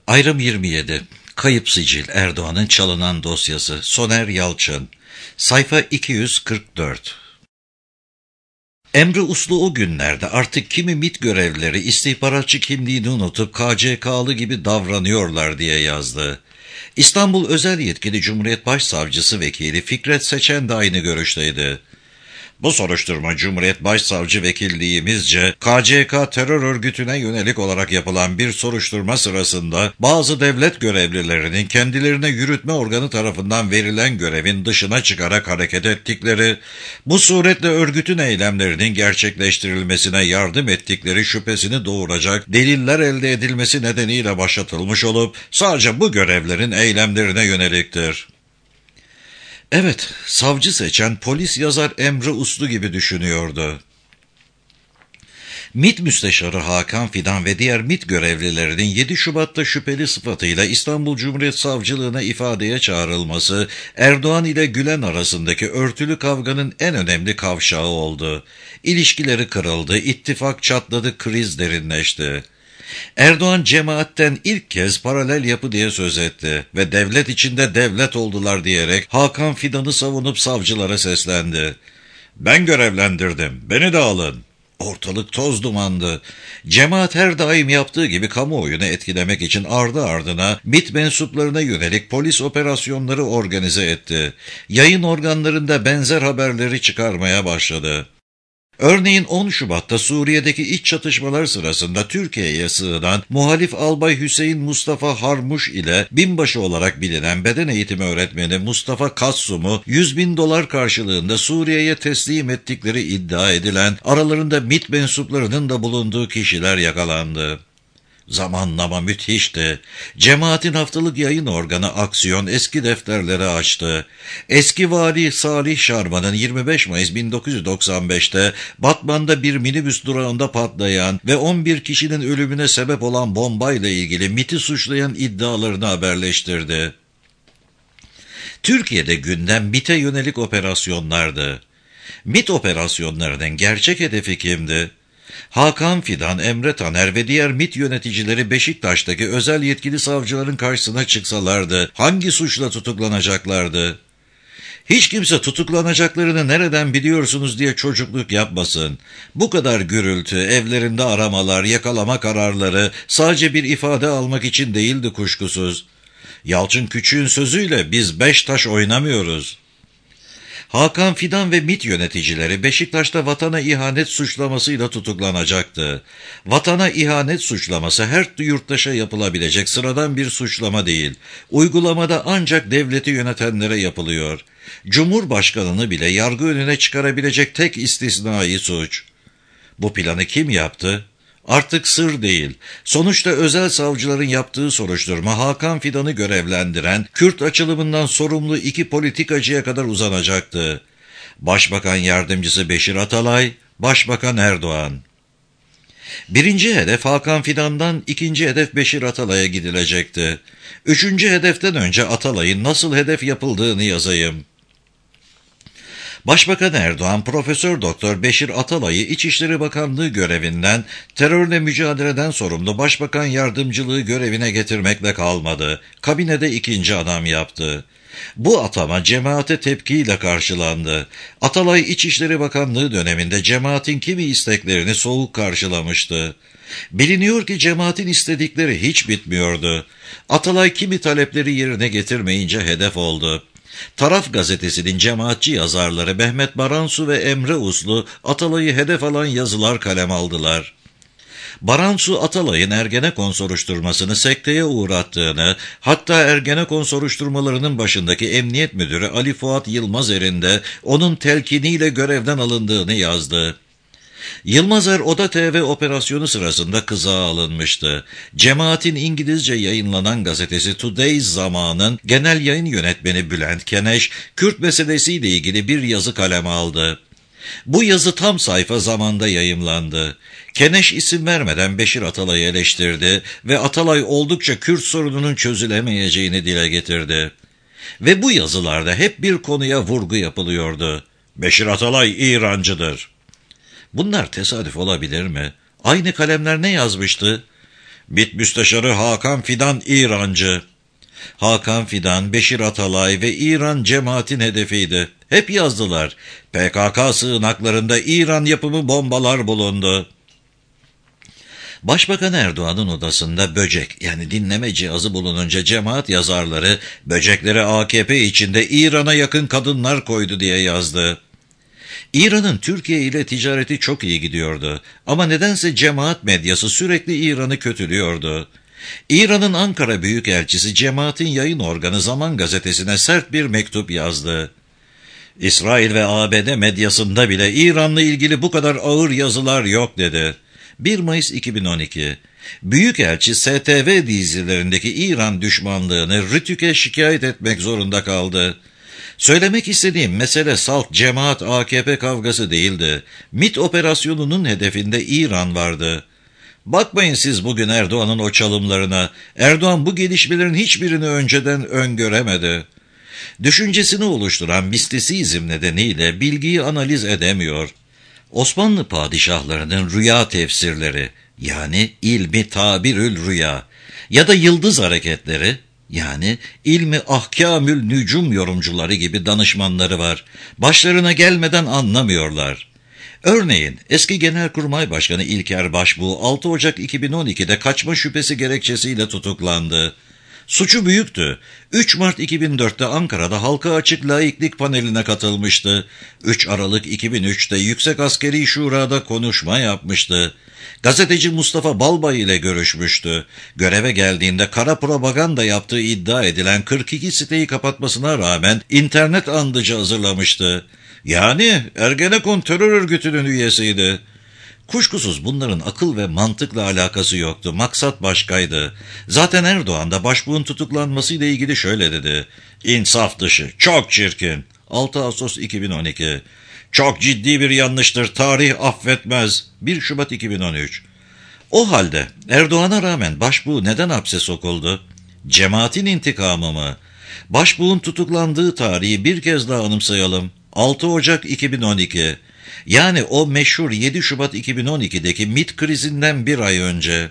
Ayrım 27. Kayıp sicil, Erdoğan'ın çalınan dosyası. Soner Yalçın. Sayfa 244. Emre Uslu o günlerde artık kimi MİT görevlileri istihbaratçı kimliğini unutup KCK'lı gibi davranıyorlar diye yazdı. İstanbul Özel Yetkili Cumhuriyet Başsavcısı Vekili Fikret Seçen de aynı görüşteydi. Bu soruşturma Cumhuriyet Başsavcı Vekilliğimizce KCK terör örgütüne yönelik olarak yapılan bir soruşturma sırasında bazı devlet görevlilerinin kendilerine yürütme organı tarafından verilen görevin dışına çıkarak hareket ettikleri, bu suretle örgütün eylemlerinin gerçekleştirilmesine yardım ettikleri şüphesini doğuracak deliller elde edilmesi nedeniyle başlatılmış olup sadece bu görevlerin eylemlerine yöneliktir. Evet, savcı seçen polis yazar Emre Uslu gibi düşünüyordu. MİT Müsteşarı Hakan Fidan ve diğer MİT görevlilerinin 7 Şubat'ta şüpheli sıfatıyla İstanbul Cumhuriyet Savcılığına ifadeye çağrılması, Erdoğan ile Gülen arasındaki örtülü kavganın en önemli kavşağı oldu. İlişkileri kırıldı, ittifak çatladı, kriz derinleşti. Erdoğan cemaatten ilk kez paralel yapı diye söz etti ve devlet içinde devlet oldular diyerek Hakan Fidan'ı savunup savcılara seslendi. Ben görevlendirdim, beni de alın. Ortalık toz dumandı. Cemaat her daim yaptığı gibi kamuoyunu etkilemek için ardı ardına MİT mensuplarına yönelik polis operasyonları organize etti. Yayın organlarında benzer haberleri çıkarmaya başladı. Örneğin 10 Şubat'ta Suriye'deki iç çatışmalar sırasında Türkiye'ye sığınan muhalif albay Hüseyin Mustafa Harmuş ile binbaşı olarak bilinen beden eğitimi öğretmeni Mustafa Kassum'u $100.000 karşılığında Suriye'ye teslim ettikleri iddia edilen aralarında MİT mensuplarının da bulunduğu kişiler yakalandı. Zamanlama müthişti. Cemaatin haftalık yayın organı Aksiyon eski defterleri açtı. Eski vali Salih Şarman'ın 25 Mayıs 1995'te Batman'da bir minibüs durağında patlayan ve 11 kişinin ölümüne sebep olan bombayla ilgili MİT'i suçlayan iddialarını haberleştirdi. Türkiye'de gündem MİT'e yönelik operasyonlardı. MİT operasyonlarının gerçek hedefi kimdi? Hakan Fidan, Emre Taner ve diğer MİT yöneticileri Beşiktaş'taki özel yetkili savcıların karşısına çıksalardı hangi suçla tutuklanacaklardı? Hiç kimse tutuklanacaklarını nereden biliyorsunuz diye çocukluk yapmasın. Bu kadar gürültü, evlerinde aramalar, yakalama kararları sadece bir ifade almak için değildi kuşkusuz. Yalçın Küçük'ün sözüyle biz 5 taş oynamıyoruz. Hakan Fidan ve MİT yöneticileri Beşiktaş'ta vatana ihanet suçlamasıyla tutuklanacaktı. Vatana ihanet suçlaması her yurttaşa yapılabilecek sıradan bir suçlama değil. Uygulamada ancak devleti yönetenlere yapılıyor. Cumhurbaşkanını bile yargı önüne çıkarabilecek tek istisnai suç. Bu planı kim yaptı? Artık sır değil. Sonuçta özel savcıların yaptığı soruşturma Hakan Fidan'ı görevlendiren Kürt açılımından sorumlu 2 politikacıya kadar uzanacaktı. Başbakan Yardımcısı Beşir Atalay, Başbakan Erdoğan. Birinci hedef Hakan Fidan'dan, ikinci hedef Beşir Atalay'a gidilecekti. Üçüncü hedeften önce Atalay'ın nasıl hedef yapıldığını yazayım. Başbakan Erdoğan, Profesör Doktor Beşir Atalay'ı İçişleri Bakanlığı görevinden terörle mücadeleden sorumlu Başbakan Yardımcılığı görevine getirmekle kalmadı. Kabinede ikinci adam yaptı. Bu atama cemaate tepkiyle karşılandı. Atalay İçişleri Bakanlığı döneminde cemaatin kimi isteklerini soğuk karşılamıştı. Biliniyor ki cemaatin istedikleri hiç bitmiyordu. Atalay kimi talepleri yerine getirmeyince hedef oldu. Taraf gazetesinin cemaatçi yazarları Mehmet Baransu ve Emre Uslu Atalay'ı hedef alan yazılar kalem aldılar. Baransu Atalay'ın Ergenekon soruşturmasını sekteye uğrattığını, hatta Ergenekon soruşturmalarının başındaki Emniyet Müdürü Ali Fuat Yılmazer'in de onun telkiniyle görevden alındığını yazdı. Yılmazer Oda TV operasyonu sırasında kızağa alınmıştı. Cemaatin İngilizce yayınlanan gazetesi Today's Zaman'ın genel yayın yönetmeni Bülent Keneş, Kürt meselesiyle ilgili bir yazı kaleme aldı. Bu yazı tam sayfa Zaman'da yayımlandı. Keneş isim vermeden Beşir Atalay'ı eleştirdi ve Atalay oldukça Kürt sorununun çözülemeyeceğini dile getirdi. Ve bu yazılarda hep bir konuya vurgu yapılıyordu. Beşir Atalay İrancıdır. Bunlar tesadüf olabilir mi? Aynı kalemler ne yazmıştı? MİT Müsteşarı Hakan Fidan İrancı. Hakan Fidan, Beşir Atalay ve İran cemaatin hedefiydi. Hep yazdılar. PKK sığınaklarında İran yapımı bombalar bulundu. Başbakan Erdoğan'ın odasında böcek yani dinleme cihazı bulununca cemaat yazarları böcekleri AKP içinde İran'a yakın kadınlar koydu diye yazdı. İran'ın Türkiye ile ticareti çok iyi gidiyordu ama nedense cemaat medyası sürekli İran'ı kötülüyordu. İran'ın Ankara Büyükelçisi cemaatin yayın organı Zaman Gazetesi'ne sert bir mektup yazdı. İsrail ve ABD medyasında bile İran'la ilgili bu kadar ağır yazılar yok dedi. 1 Mayıs 2012. Büyükelçi STV dizilerindeki İran düşmanlığını Rütük'e şikayet etmek zorunda kaldı. Söylemek istediğim mesele salt cemaat AKP kavgası değildi. MİT operasyonunun hedefinde İran vardı. Bakmayın siz bugün Erdoğan'ın o çalımlarına. Erdoğan bu gelişmelerin hiçbirini önceden öngöremedi. Düşüncesini oluşturan mistisizm nedeniyle bilgiyi analiz edemiyor. Osmanlı padişahlarının rüya tefsirleri yani ilmi tabirül rüya ya da yıldız hareketleri yani ilmi ahkamül nücum yorumcuları gibi danışmanları var. Başlarına gelmeden anlamıyorlar. Örneğin eski Genelkurmay Başkanı İlker Başbuğ 6 Ocak 2012'de kaçma şüphesi gerekçesiyle tutuklandı. Suçu büyüktü. 3 Mart 2004'te Ankara'da halka açık laiklik paneline katılmıştı. 3 Aralık 2003'te Yüksek Askeri Şura'da konuşma yapmıştı. Gazeteci Mustafa Balbay ile görüşmüştü. Göreve geldiğinde kara propaganda yaptığı iddia edilen 42 siteyi kapatmasına rağmen internet andıcı hazırlamıştı. Yani Ergenekon terör örgütünün üyesiydi. Kuşkusuz bunların akıl ve mantıkla alakası yoktu. Maksat başkaydı. Zaten Erdoğan da Başbuğ'un tutuklanmasıyla ilgili şöyle dedi. İnsaf dışı, çok çirkin. 6 Ağustos 2012. Çok ciddi bir yanlıştır, tarih affetmez. 1 Şubat 2013. O halde Erdoğan'a rağmen Başbuğ neden hapse sokuldu? Cemaatin intikamı mı? Başbuğ'un tutuklandığı tarihi bir kez daha anımsayalım. 6 Ocak 2012. Yani o meşhur 7 Şubat 2012'deki MİT krizinden bir ay önce.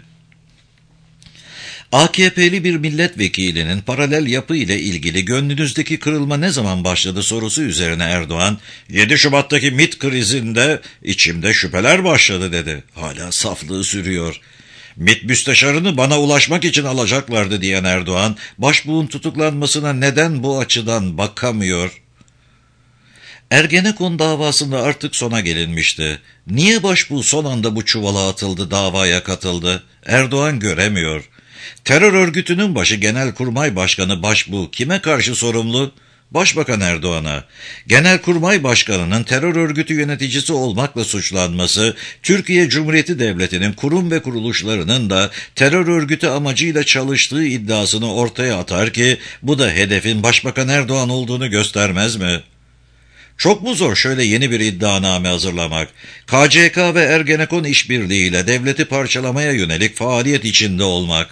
AKP'li bir milletvekilinin paralel yapı ile ilgili gönlünüzdeki kırılma ne zaman başladı sorusu üzerine Erdoğan, 7 Şubat'taki MİT krizinde içimde şüpheler başladı dedi. Hala saflığı sürüyor. MİT müsteşarını bana ulaşmak için alacaklardı diyen Erdoğan, Başbuğ'un tutuklanmasına neden bu açıdan bakamıyor? Ergenekon davasında artık sona gelinmişti. Niye Başbuğ son anda bu çuvala atıldı, davaya katıldı? Erdoğan göremiyor. Terör örgütünün başı Genelkurmay Başkanı Başbuğ kime karşı sorumlu? Başbakan Erdoğan'a. Genelkurmay Başkanı'nın terör örgütü yöneticisi olmakla suçlanması, Türkiye Cumhuriyeti Devleti'nin kurum ve kuruluşlarının da terör örgütü amacıyla çalıştığı iddiasını ortaya atar ki, bu da hedefin Başbakan Erdoğan olduğunu göstermez mi? Çok mu zor şöyle yeni bir iddianame hazırlamak? KCK ve Ergenekon işbirliğiyle devleti parçalamaya yönelik faaliyet içinde olmak.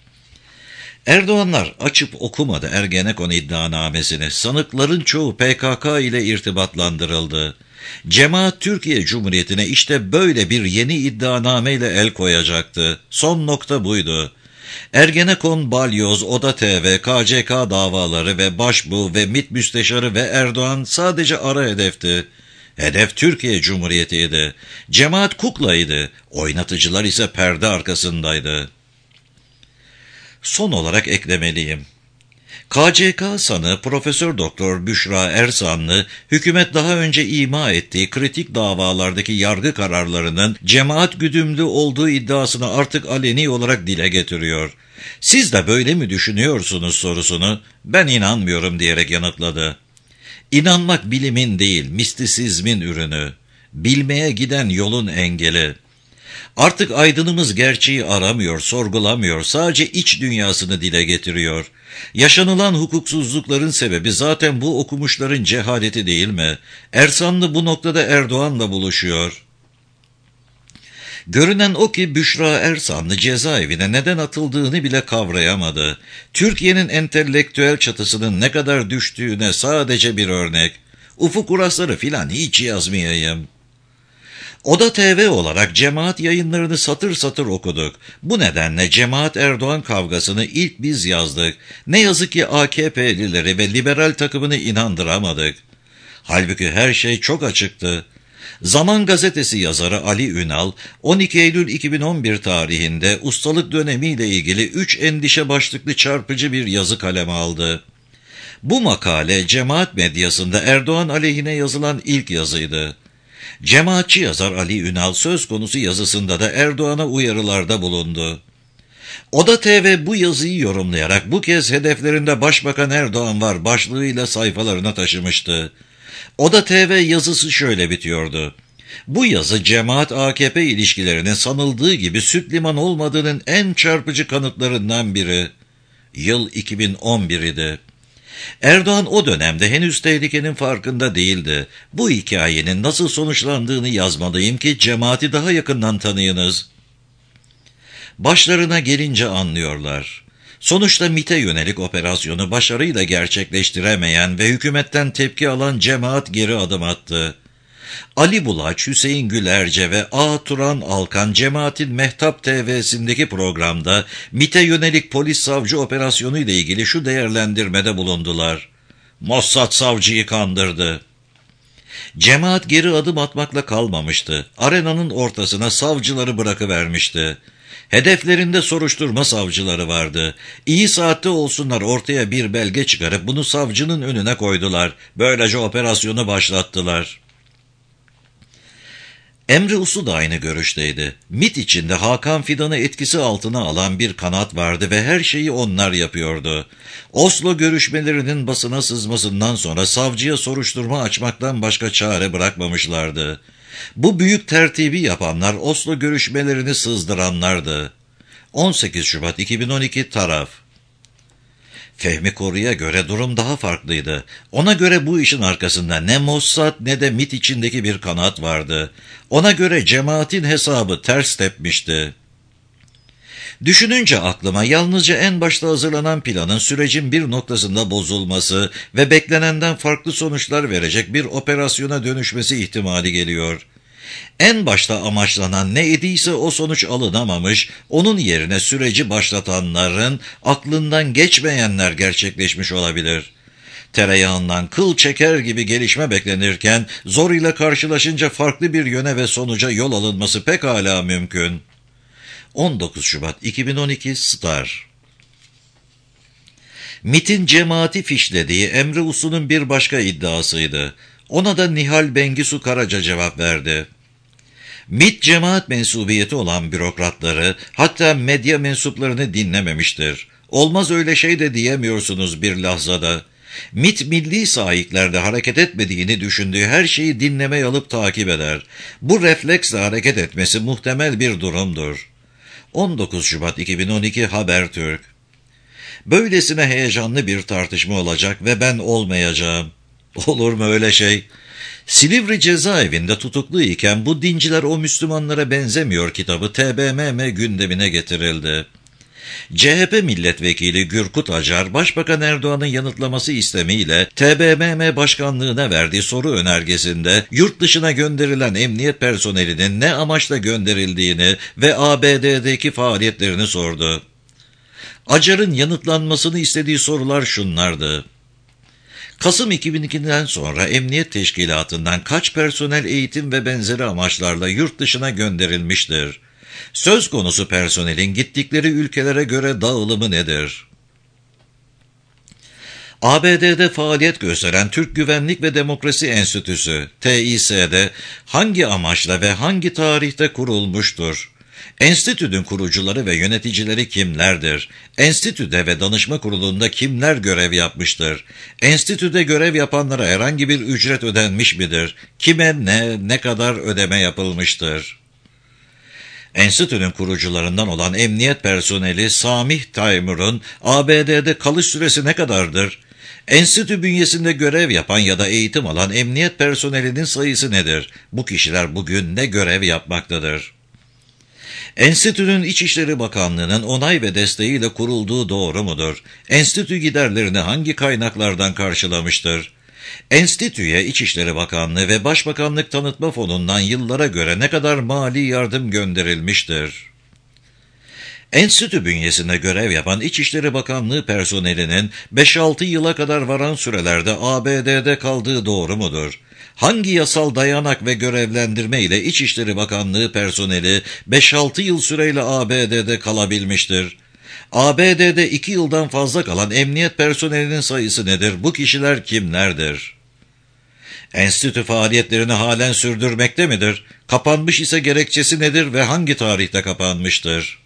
Erdoğanlar açıp okumadı Ergenekon iddianamesini. Sanıkların çoğu PKK ile irtibatlandırıldı. Cemaat Türkiye Cumhuriyeti'ne işte böyle bir yeni iddianameyle el koyacaktı. Son nokta buydu. Ergenekon, Balyoz, Oda TV, KCK davaları ve Başbuğ ve MİT müsteşarı ve Erdoğan sadece ara hedefti. Hedef Türkiye Cumhuriyeti'ydi. Cemaat kuklaydı. Oynatıcılar ise perde arkasındaydı. Son olarak eklemeliyim. KCK sanığı Profesör Doktor Büşra Ersanlı, hükümet daha önce ima ettiği kritik davalardaki yargı kararlarının cemaat güdümlü olduğu iddiasını artık aleni olarak dile getiriyor. Siz de böyle mi düşünüyorsunuz sorusunu ben inanmıyorum diyerek yanıtladı. İnanmak bilimin değil, mistisizmin ürünü. Bilmeye giden yolun engeli. Artık aydınımız gerçeği aramıyor, sorgulamıyor, sadece iç dünyasını dile getiriyor. Yaşanılan hukuksuzlukların sebebi zaten bu okumuşların cehaleti değil mi? Ersanlı bu noktada Erdoğan'la buluşuyor. Görünen o ki Büşra Ersanlı cezaevine neden atıldığını bile kavrayamadı. Türkiye'nin entelektüel çatısının ne kadar düştüğüne sadece bir örnek. Ufuk Urasları filan hiç yazmayayım. Oda TV olarak cemaat yayınlarını satır satır okuduk. Bu nedenle Cemaat-Erdoğan kavgasını ilk biz yazdık. Ne yazık ki AKP'lileri ve liberal takımını inandıramadık. Halbuki her şey çok açıktı. Zaman Gazetesi yazarı Ali Ünal, 12 Eylül 2011 tarihinde ustalık dönemiyle ilgili 3 endişe başlıklı çarpıcı bir yazı kaleme aldı. Bu makale cemaat medyasında Erdoğan aleyhine yazılan ilk yazıydı. Cemaatçi yazar Ali Ünal söz konusu yazısında da Erdoğan'a uyarılarda bulundu. Oda TV bu yazıyı yorumlayarak bu kez hedeflerinde Başbakan Erdoğan var başlığıyla sayfalarına taşımıştı. Oda TV yazısı şöyle bitiyordu. Bu yazı cemaat-AKP ilişkilerinin sanıldığı gibi süt liman olmadığının en çarpıcı kanıtlarından biri. Yıl 2011 idi. Erdoğan o dönemde henüz tehlikenin farkında değildi. Bu hikayenin nasıl sonuçlandığını yazmalıyım ki cemaati daha yakından tanıyınız. Başlarına gelince anlıyorlar. Sonuçta MİT'e yönelik operasyonu başarıyla gerçekleştiremeyen ve hükümetten tepki alan cemaat geri adım attı. Ali Bulaç, Hüseyin Gülerce ve A. Turan Alkan cemaatin Mehtap TV'sindeki programda MİT'e yönelik polis savcı operasyonu ile ilgili şu değerlendirmede bulundular. Mossad savcıyı kandırdı. Cemaat geri adım atmakla kalmamıştı. Arenanın ortasına savcıları bırakıvermişti. Hedeflerinde soruşturma savcıları vardı. İyi saatte olsunlar ortaya bir belge çıkarıp bunu savcının önüne koydular. Böylece operasyonu başlattılar. Emre Uslu da aynı görüşteydi. MİT içinde Hakan Fidan'ı etkisi altına alan bir kanat vardı ve her şeyi onlar yapıyordu. Oslo görüşmelerinin basına sızmasından sonra savcıya soruşturma açmaktan başka çare bırakmamışlardı. Bu büyük tertibi yapanlar Oslo görüşmelerini sızdıranlardı. 18 Şubat 2012 taraf. Fehmi Koru'ya göre durum daha farklıydı. Ona göre bu işin arkasında ne Mossad ne de MİT içindeki bir kanat vardı. Ona göre cemaatin hesabı ters tepmişti. Düşününce aklıma yalnızca en başta hazırlanan planın sürecin bir noktasında bozulması ve beklenenden farklı sonuçlar verecek bir operasyona dönüşmesi ihtimali geliyor. En başta amaçlanan ne idiyse o sonuç alınamamış, onun yerine süreci başlatanların aklından geçmeyenler gerçekleşmiş olabilir. Tereyağından kıl çeker gibi gelişme beklenirken zor ile karşılaşınca farklı bir yöne ve sonuca yol alınması pekala mümkün. 19 Şubat 2012 Star. MİT'in cemaati fişlediği Emre Uslu'nun bir başka iddiasıydı. Ona da Nihal Bengisu Karaca cevap verdi. MİT cemaat mensubiyeti olan bürokratları, hatta medya mensuplarını dinlememiştir. Olmaz öyle şey de diyemiyorsunuz bir lahzada. MİT milli sahiklerde hareket etmediğini düşündüğü her şeyi dinlemeye alıp takip eder. Bu refleksle hareket etmesi muhtemel bir durumdur. 19 Şubat 2012 Habertürk. Böylesine heyecanlı bir tartışma olacak ve ben olmayacağım. Olur mu öyle şey? Silivri cezaevinde tutuklu iken bu dinciler o Müslümanlara benzemiyor kitabı TBMM gündemine getirildi. CHP milletvekili Gürkut Acar, Başbakan Erdoğan'ın yanıtlaması istemiyle TBMM başkanlığına verdiği soru önergesinde yurt dışına gönderilen emniyet personelinin ne amaçla gönderildiğini ve ABD'deki faaliyetlerini sordu. Acar'ın yanıtlanmasını istediği sorular şunlardı. Kasım 2002'den sonra Emniyet Teşkilatı'ndan kaç personel eğitim ve benzeri amaçlarla yurt dışına gönderilmiştir? Söz konusu personelin gittikleri ülkelere göre dağılımı nedir? ABD'de faaliyet gösteren Türk Güvenlik ve Demokrasi Enstitüsü, TİS'de hangi amaçla ve hangi tarihte kurulmuştur? Enstitünün kurucuları ve yöneticileri kimlerdir? Enstitüde ve danışma kurulunda kimler görev yapmıştır? Enstitüde görev yapanlara herhangi bir ücret ödenmiş midir? Kime ne kadar ödeme yapılmıştır? Enstitünün kurucularından olan emniyet personeli Samih Taymur'un ABD'de kalış süresi ne kadardır? Enstitü bünyesinde görev yapan ya da eğitim alan emniyet personelinin sayısı nedir? Bu kişiler bugün ne görev yapmaktadır? Enstitünün İçişleri Bakanlığı'nın onay ve desteğiyle kurulduğu doğru mudur? Enstitü giderlerini hangi kaynaklardan karşılamıştır? Enstitüye İçişleri Bakanlığı ve Başbakanlık Tanıtma Fonu'ndan yıllara göre ne kadar mali yardım gönderilmiştir? Enstitü bünyesinde görev yapan İçişleri Bakanlığı personelinin 5-6 yıla kadar varan sürelerde ABD'de kaldığı doğru mudur? Hangi yasal dayanak ve görevlendirme ile İçişleri Bakanlığı personeli 5-6 yıl süreyle ABD'de kalabilmiştir? ABD'de 2 yıldan fazla kalan emniyet personelinin sayısı nedir? Bu kişiler kimlerdir? Enstitü faaliyetlerini halen sürdürmekte midir? Kapanmış ise gerekçesi nedir ve hangi tarihte kapanmıştır?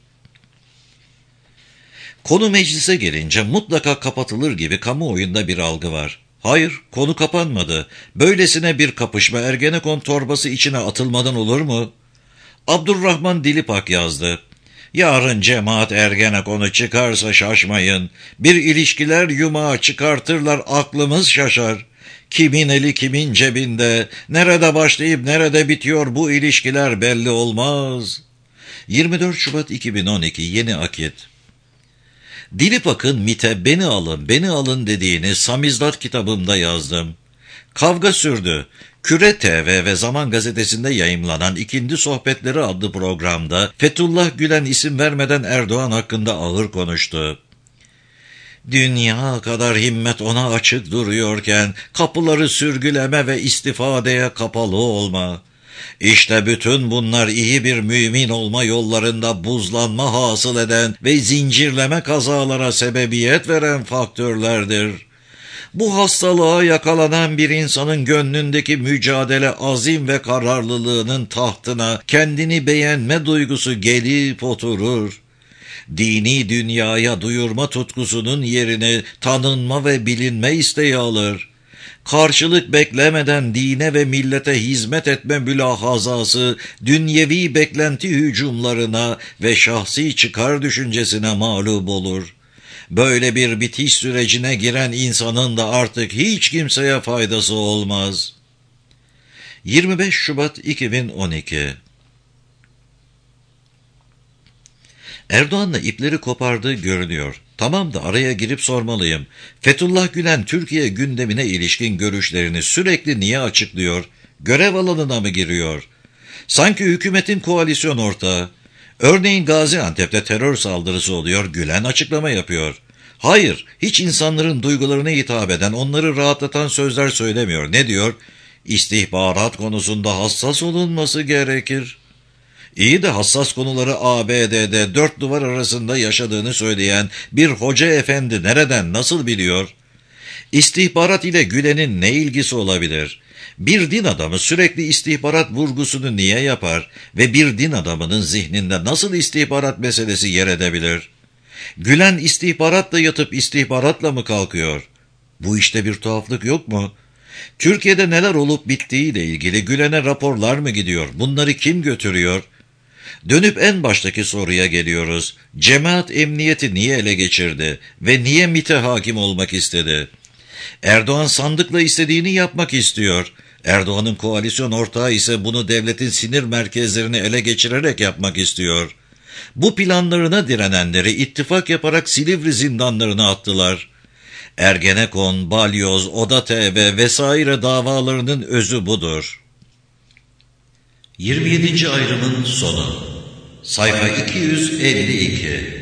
Konu meclise gelince mutlaka kapatılır gibi kamuoyunda bir algı var. Hayır, konu kapanmadı. Böylesine bir kapışma Ergenekon torbası içine atılmadan olur mu? Abdurrahman Dilipak yazdı. Yarın cemaat Ergenekon'u çıkarsa şaşmayın. Bir ilişkiler yumağı çıkartırlar, aklımız şaşar. Kimin eli kimin cebinde, nerede başlayıp nerede bitiyor bu ilişkiler belli olmaz. 24 Şubat 2012 Yeni Akit. Dilipak'ın MİT'e beni alın dediğini Samizdat kitabımda yazdım. Kavga sürdü. Küre TV ve Zaman Gazetesi'nde yayımlanan İkindi Sohbetleri adlı programda Fethullah Gülen isim vermeden Erdoğan hakkında ağır konuştu. Dünya kadar himmet ona açık duruyorken kapıları sürgüleme ve istifadeye kapalı olma. İşte bütün bunlar iyi bir mümin olma yollarında buzlanma hasıl eden ve zincirleme kazalara sebebiyet veren faktörlerdir. Bu hastalığa yakalanan bir insanın gönlündeki mücadele, azim ve kararlılığının tahtına kendini beğenme duygusu gelip oturur. Dini dünyaya duyurma tutkusunun yerini tanınma ve bilinme isteği alır. Karşılık beklemeden dine ve millete hizmet etme mülahazası, dünyevi beklenti hücumlarına ve şahsi çıkar düşüncesine mağlup olur. Böyle bir bitiş sürecine giren insanın da artık hiç kimseye faydası olmaz. 25 Şubat 2012 Erdoğan'la ipleri kopardığı görünüyor. Tamam da araya girip sormalıyım. Fethullah Gülen Türkiye gündemine ilişkin görüşlerini sürekli niye açıklıyor? Görev alanına mı giriyor? Sanki hükümetin koalisyon ortağı. Örneğin Gaziantep'te terör saldırısı oluyor, Gülen açıklama yapıyor. Hayır, hiç insanların duygularına hitap eden, onları rahatlatan sözler söylemiyor. Ne diyor? İstihbarat konusunda hassas olunması gerekir. İyi de hassas konuları ABD'de 4 duvar arasında yaşadığını söyleyen bir hoca efendi nereden, nasıl biliyor? İstihbarat ile Gülen'in ne ilgisi olabilir? Bir din adamı sürekli istihbarat vurgusunu niye yapar ve bir din adamının zihninde nasıl istihbarat meselesi yer edebilir? Gülen istihbaratla yatıp istihbaratla mı kalkıyor? Bu işte bir tuhaflık yok mu? Türkiye'de neler olup bittiğiyle ilgili Gülen'e raporlar mı gidiyor? Bunları kim götürüyor? Dönüp en baştaki soruya geliyoruz. Cemaat emniyeti niye ele geçirdi ve niye MİT'e hakim olmak istedi? Erdoğan sandıkla istediğini yapmak istiyor. Erdoğan'ın koalisyon ortağı ise bunu devletin sinir merkezlerini ele geçirerek yapmak istiyor. Bu planlarına direnenleri ittifak yaparak Silivri zindanlarına attılar. Ergenekon, Balyoz, Oda TV vesaire davalarının özü budur. 27. ayrımın sonu. Sayfa 252.